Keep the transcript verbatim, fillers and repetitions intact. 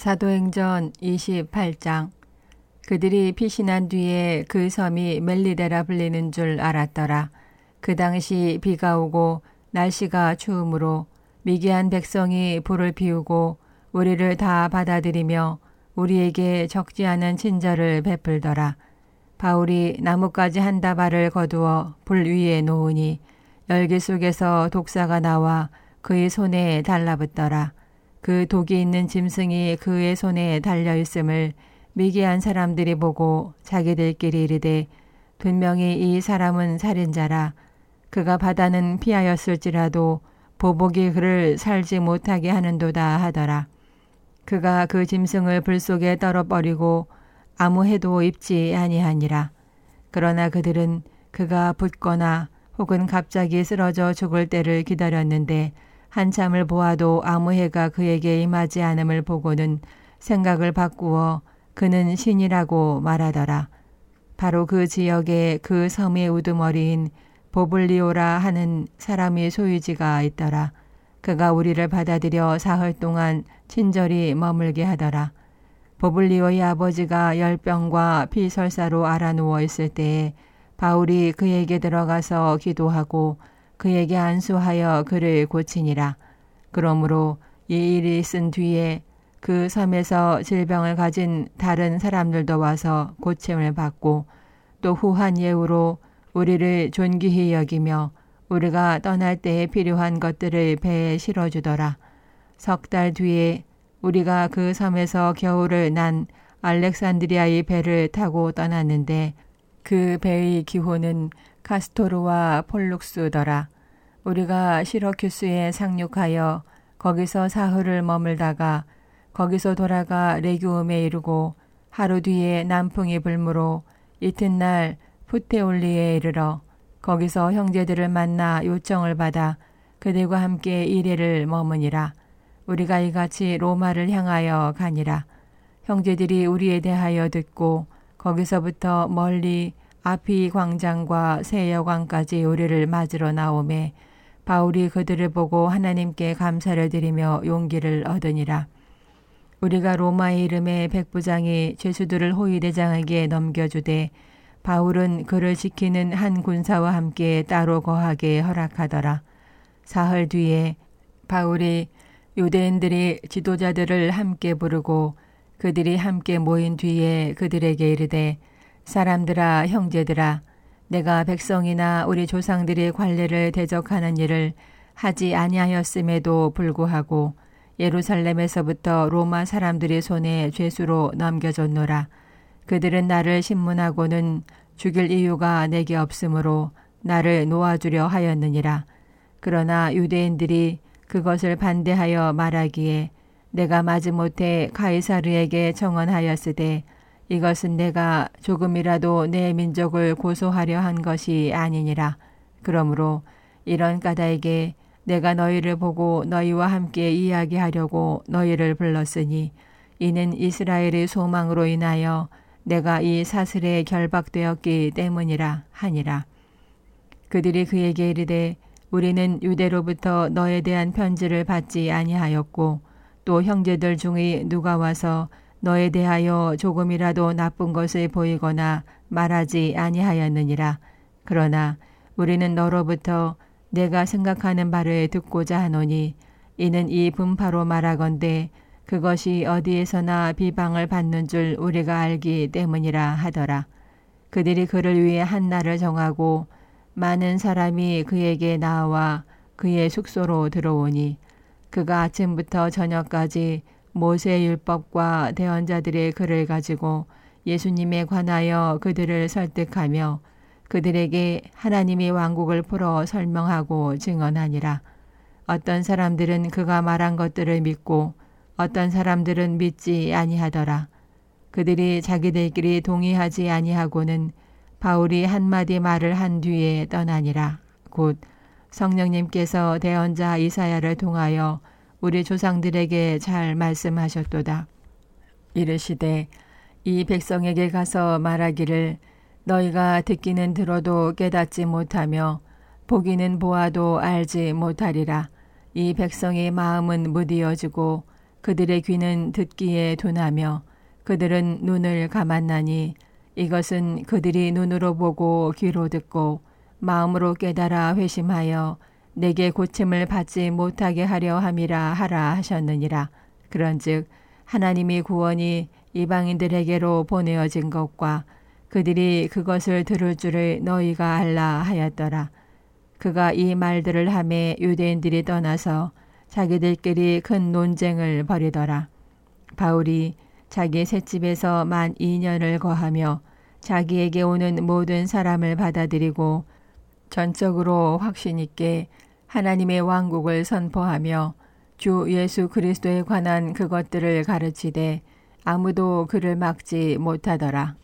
사도행전 이십팔 장. 그들이 피신한 뒤에 그 섬이 멜리데라 불리는 줄 알았더라. 그 당시 비가 오고 날씨가 추우므로 미개한 백성이 불을 피우고 우리를 다 받아들이며 우리에게 적지 않은 친절을 베풀더라. 바울이 나뭇가지 한 다발을 거두어 불 위에 놓으니 열기 속에서 독사가 나와 그의 손에 달라붙더라. 그 독이 있는 짐승이 그의 손에 달려있음을 미개한 사람들이 보고 자기들끼리 이르되 분명히 이 사람은 살인자라. 그가 바다는 피하였을지라도 보복이 그를 살지 못하게 하는도다 하더라. 그가 그 짐승을 불 속에 떨어버리고 아무 해도 입지 아니하니라. 그러나 그들은 그가 붙거나 혹은 갑자기 쓰러져 죽을 때를 기다렸는데 한참을 보아도 아무 해가 그에게 임하지 않음을 보고는 생각을 바꾸어 그는 신이라고 말하더라. 바로 그 지역에 그 섬의 우두머리인 보블리오라 하는 사람이 소유지가 있더라. 그가 우리를 받아들여 사흘 동안 친절히 머물게 하더라. 보블리오의 아버지가 열병과 피설사로 알아누워 있을 때에 바울이 그에게 들어가서 기도하고 그에게 안수하여 그를 고치니라. 그러므로 이 일이 있은 뒤에 그 섬에서 질병을 가진 다른 사람들도 와서 고침을 받고 또 후한 예우로 우리를 존귀히 여기며 우리가 떠날 때에 필요한 것들을 배에 실어주더라. 석 달 뒤에 우리가 그 섬에서 겨울을 난 알렉산드리아의 배를 타고 떠났는데 그 배의 기호는 카스토르와 폴룩스더라. 우리가 시러큐스에 상륙하여 거기서 사흘을 머물다가 거기서 돌아가 레기움에 이르고 하루 뒤에 남풍이 불므로 이튿날 푸테올리에 이르러 거기서 형제들을 만나 요청을 받아 그들과 함께 이레를 머무니라. 우리가 이같이 로마를 향하여 가니라. 형제들이 우리에 대하여 듣고 거기서부터 멀리 아피 광장과 세여광까지 우리를 맞으러 나오매 바울이 그들을 보고 하나님께 감사를 드리며 용기를 얻으니라. 우리가 로마의 이름에 백부장이 죄수들을 호위대장에게 넘겨주되 바울은 그를 지키는 한 군사와 함께 따로 거하게 허락하더라. 사흘 뒤에 바울이 유대인들이 지도자들을 함께 부르고 그들이 함께 모인 뒤에 그들에게 이르되 사람들아 형제들아 내가 백성이나 우리 조상들의 관례를 대적하는 일을 하지 아니하였음에도 불구하고 예루살렘에서부터 로마 사람들의 손에 죄수로 넘겨졌노라. 그들은 나를 신문하고는 죽일 이유가 내게 없으므로 나를 놓아주려 하였느니라. 그러나 유대인들이 그것을 반대하여 말하기에 내가 마지못해 가이사르에게 청언하였으되 이것은 내가 조금이라도 내 민족을 고소하려 한 것이 아니니라. 그러므로 이런 까닭에 내가 너희를 보고 너희와 함께 이야기하려고 너희를 불렀으니 이는 이스라엘의 소망으로 인하여 내가 이 사슬에 결박되었기 때문이라 하니라. 그들이 그에게 이르되 우리는 유대로부터 너에 대한 편지를 받지 아니하였고 또 형제들 중에 누가 와서 너에 대하여 조금이라도 나쁜 것을 보이거나 말하지 아니하였느니라. 그러나 우리는 너로부터 내가 생각하는 바를 듣고자 하노니 이는 이 분파로 말하건대 그것이 어디에서나 비방을 받는 줄 우리가 알기 때문이라 하더라. 그들이 그를 위해 한 날을 정하고 많은 사람이 그에게 나와 그의 숙소로 들어오니 그가 아침부터 저녁까지 모세의 율법과 대언자들의 글을 가지고 예수님에 관하여 그들을 설득하며 그들에게 하나님의 왕국을 풀어 설명하고 증언하니라. 어떤 사람들은 그가 말한 것들을 믿고 어떤 사람들은 믿지 아니하더라. 그들이 자기들끼리 동의하지 아니하고는 바울이 한마디 말을 한 뒤에 떠나니라. 곧 성령님께서 대언자 이사야를 통하여 우리 조상들에게 잘 말씀하셨도다. 이르시되 이 백성에게 가서 말하기를 너희가 듣기는 들어도 깨닫지 못하며 보기는 보아도 알지 못하리라. 이 백성의 마음은 무디어지고 그들의 귀는 듣기에 둔하며 그들은 눈을 감았나니 이것은 그들이 눈으로 보고 귀로 듣고 마음으로 깨달아 회심하여 내게 고침을 받지 못하게 하려 함이라 하라 하셨느니라. 그런즉 하나님이 구원이 이방인들에게로 보내어진 것과 그들이 그것을 들을 줄을 너희가 알라 하였더라. 그가 이 말들을 하매 유대인들이 떠나서 자기들끼리 큰 논쟁을 벌이더라. 바울이 자기 셋집에서 만 이 년을 거하며 자기에게 오는 모든 사람을 받아들이고 전적으로 확신 있게 하나님의 왕국을 선포하며 주 예수 그리스도에 관한 그것들을 가르치되 아무도 그를 막지 못하더라.